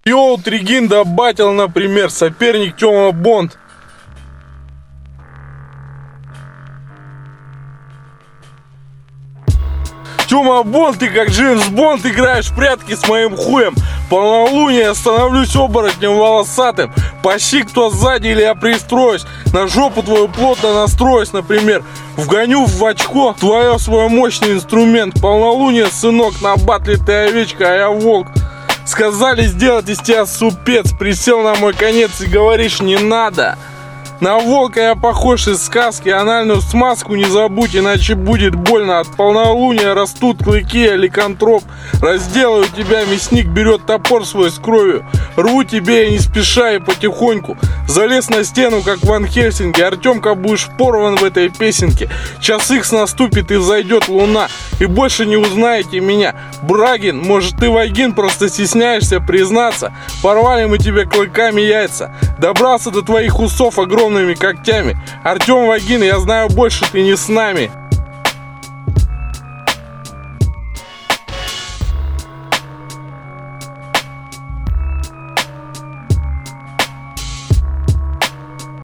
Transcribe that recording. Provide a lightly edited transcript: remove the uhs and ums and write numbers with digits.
Йоу, Тригин да батил, например, соперник Тёма Бонд. Тёма Бонд, ты как Джеймс Бонд играешь в прятки с моим хуем. Полнолуние, я становлюсь оборотнем волосатым. Пощи, кто сзади, или я пристроюсь. На жопу твою плотно настроюсь, например. Вгоню в очко твое свой мощный инструмент. Полнолуние, сынок, на батле ты овечка, а я волк. Сказали сделать из тебя супец. Присел на мой конец и говоришь не надо. На волка я похож из сказки. Анальную смазку не забудь, иначе будет больно. От полнолуния растут клыки, я ликантроп. Разделаю тебя, мясник берет топор свой с кровью. Рву тебе я не спеша и потихоньку. Залез на стену, как Ван Хельсинги. Артемка, будешь порван в этой песенке. Час икс наступит и взойдет луна. И больше не узнаете меня. Брагин, может ты Вайгин, просто стесняешься признаться. Порвали мы тебе клыками яйца. Добрался до твоих усов огромными когтями. Артем Вайгин, я знаю больше, ты не с нами.